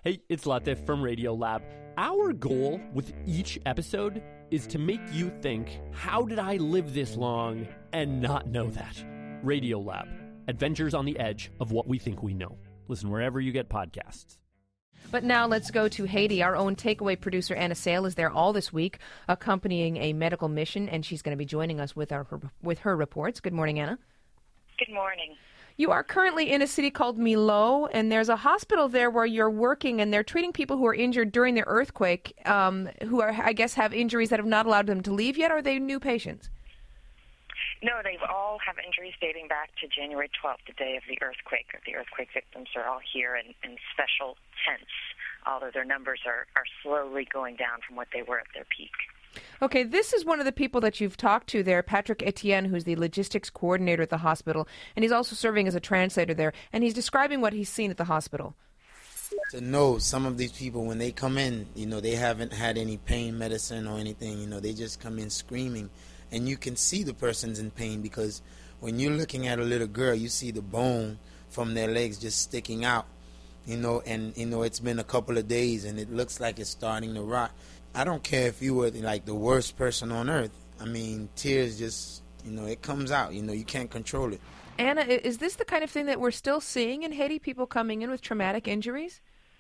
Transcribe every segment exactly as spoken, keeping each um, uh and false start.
Hey, it's Latif from Radiolab. Our goal with each episode is to make you think, how did I live this long and not know that? Radiolab, adventures on the edge of what we think we know. Listen wherever you get podcasts. But now let's go to Haiti. Our own takeaway producer, Anna Sale, is there all this week accompanying a medical mission, and she's going to be joining us with, our, her, with her reports. Good morning, Anna. Good morning. You are currently in a city called Milo, and there's a hospital there where you're working, and they're treating people who are injured during the earthquake, um, who are, I guess, have injuries that have not allowed them to leave yet, or are they new patients? No, they all have injuries dating back to January twelfth, the day of the earthquake. The earthquake victims are all here in, in special tents, although their numbers are, are slowly going down from what they were at their peak. Okay, this is one of the people that you've talked to there, Patrick Etienne, who's the logistics coordinator at the hospital, and he's also serving as a translator there, and he's describing what he's seen at the hospital. To know some of these people, when they come in, you know, they haven't had any pain medicine or anything, you know, they just come in screaming, and you can see the person's in pain because when you're looking at a little girl, you see the bone from their legs just sticking out, you know, and, you know, it's been a couple of days, and it looks like it's starting to rot. I don't care if you were like the worst person on earth. I mean, tears just, you know, it comes out. You know, you can't control it. Anna, is this the kind of thing that we're still seeing in Haiti, people coming in with traumatic injuries?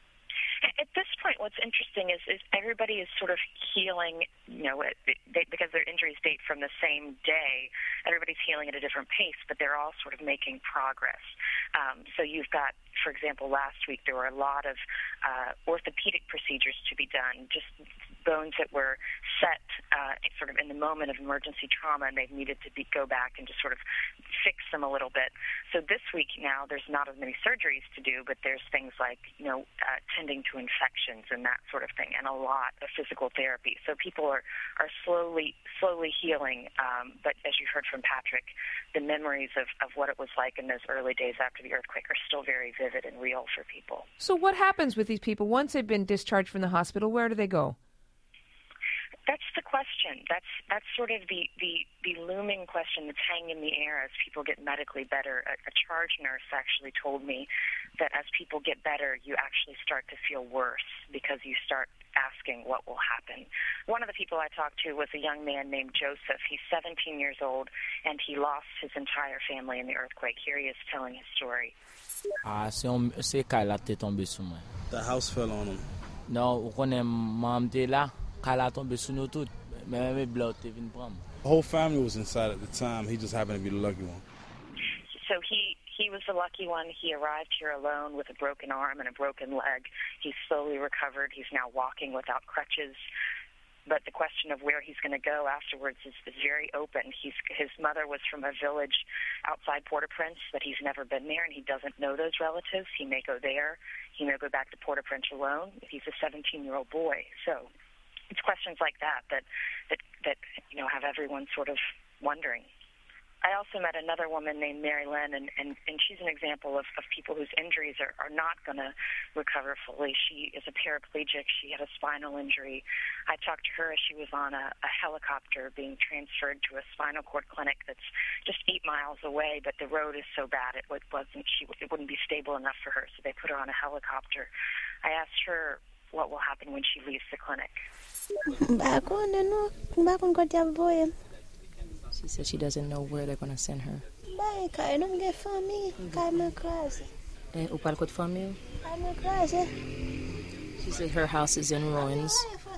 At this point, what's interesting is, is everybody is sort of healing, you know, it, they, because their injuries date from the same day. Everybody's healing at a different pace, but they're all sort of making progress. Um, so you've got, for example, last week there were a lot of uh, orthopedic procedures to be done, just bones that were set uh, sort of in the moment of emergency trauma, and they've needed to be, go back and just sort of fix them a little bit. So this week now, there's not as many surgeries to do, but there's things like, you know, uh, tending to infections and that sort of thing, and a lot of physical therapy. So people are, are slowly slowly healing, um, but as you heard from Patrick, the memories of, of what it was like in those early days after the earthquake are still very vivid and real for people. So what happens with these people once they've been discharged from the hospital? Where do they go? That's the question. That's that's sort of the, the, the looming question that's hanging in the air as people get medically better. A, a charge nurse actually told me that as people get better, you actually start to feel worse because you start asking what will happen. One of the people I talked to was a young man named Joseph. He's seventeen years old, and he lost his entire family in the earthquake. Here he is telling his story. Ah, c'est quand la tête tombée sur moi. The house fell on him. Non, on connaît maman était là, quand la tombée sur nous toutes, mais mes blood te vinn prendre. The whole family was inside at the time. He just happened to be the lucky one. So he, he was the lucky one. He arrived here alone with a broken arm and a broken leg. He's slowly recovered. He's now walking without crutches. But the question of where he's going to go afterwards is, is very open. He's, his mother was from a village outside Port-au-Prince, but he's never been there, and he doesn't know those relatives. He may go there. He may go back to Port-au-Prince alone. He's a seventeen-year-old boy. So it's questions like that that, that, that you know, have everyone sort of wondering. I also met another woman named Mary Lynn, and, and, and she's an example of, of people whose injuries are, are not going to recover fully. She is a paraplegic. She had a spinal injury. I talked to her as she was on a, a helicopter being transferred to a spinal cord clinic that's just eight miles away, but the road is so bad it wasn't she it wouldn't be stable enough for her, so they put her on a helicopter. I asked her what will happen when she leaves the clinic. She said she doesn't know where they're going to send her. She said her house is in ruins.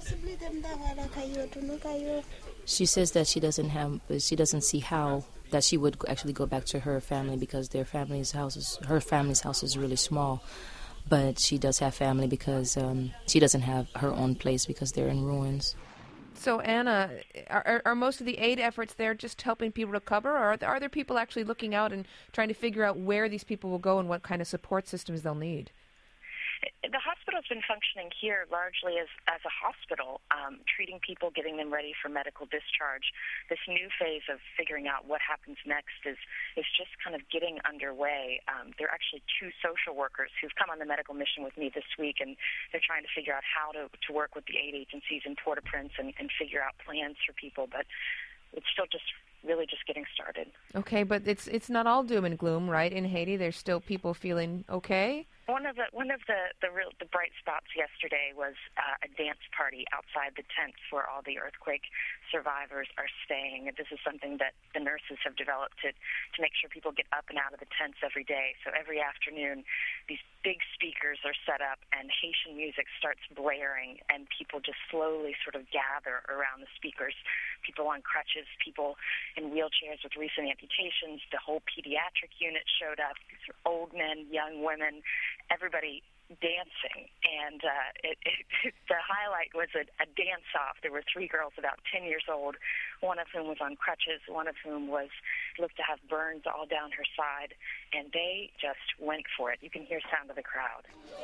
She says that she doesn't have, she doesn't see how that she would actually go back to her family because their family's house is, her family's house is really small. But she does have family because um, she doesn't have her own place because they're in ruins. So, Anna, are, are most of the aid efforts there just helping people recover, or are there, are there people actually looking out and trying to figure out where these people will go and what kind of support systems they'll need? The hospital's been functioning here largely as, as a hospital, um, treating people, getting them ready for medical discharge. This new phase of figuring out what happens next is, is just kind of getting underway. Um, there are actually two social workers who've come on the medical mission with me this week, and they're trying to figure out how to, to work with the aid agencies in Port-au-Prince and, and figure out plans for people. But it's still just really just getting started. Okay, but it's it's not all doom and gloom, right? In Haiti, there's still people feeling okay? One of the one of the the real the bright spots yesterday was uh, a dance party outside the tents where all the earthquake survivors are staying. And this is something that the nurses have developed to to make sure people get up and out of the tents every day. So every afternoon, these big speakers are set up, and Haitian music starts blaring, and people just slowly sort of gather around the speakers. People on crutches, people in wheelchairs with recent amputations. The whole pediatric unit showed up. These are old men, young women. Everybody dancing, and uh, it, it, the highlight was a, a dance-off. There were three girls about ten years old, one of whom was on crutches, one of whom was looked to have burns all down her side, and they just went for it. You can hear sound of the crowd.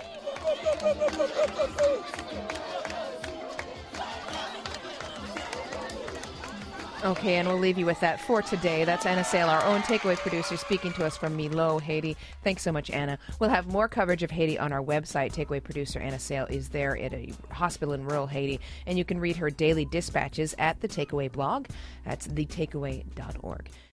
Okay, and we'll leave you with that for today. That's Anna Sale, our own takeaway producer, speaking to us from Milo, Haiti. Thanks so much, Anna. We'll have more coverage of Haiti on our website. Takeaway producer Anna Sale is there at a hospital in rural Haiti, and you can read her daily dispatches at the Takeaway blog. That's the takeaway dot org.